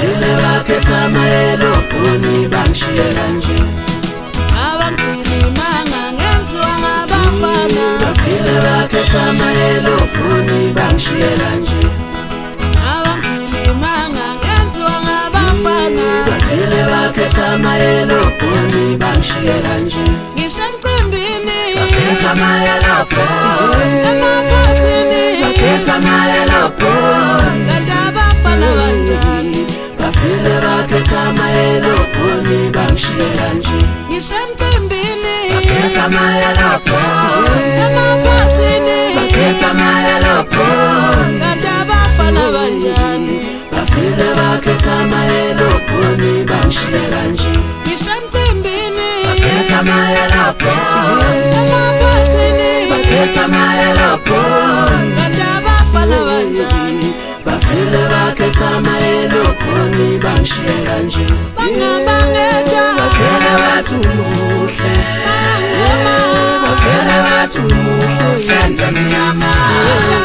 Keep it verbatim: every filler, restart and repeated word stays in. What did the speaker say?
bavele bakhetha amayelobhoni bangishiye kanje abangilimanga ngenziwa ngabafana bavele bakhetha amayelobhoni bangishiye kanje abangilimanga ngenziwa ngabafana bavele bakhetha amayelobhoni bangishiye kanje ngisho emcimbini bakhetha amayelobhoni emaphathini bakhetha amayelobhoni kanti abafana banjani bavele bakhetha amayelobhoni bangishiye kanje ngisho emcimbini bakhetha amayelobhoni emaphathini bakhetha amayelobhoni kanti abafana banjani bavele bakhetha amayelobhoni bangishiye kanje ngisho emcimbini bakhetha amayelobhoni emaphathini bakhetha amayelobhoni kanti abafana banjani bavele bakhetha amayelobhoni bangishiye kanje bangabangeda bavele bathi umuhle bavele bathi umuhle ndamnyama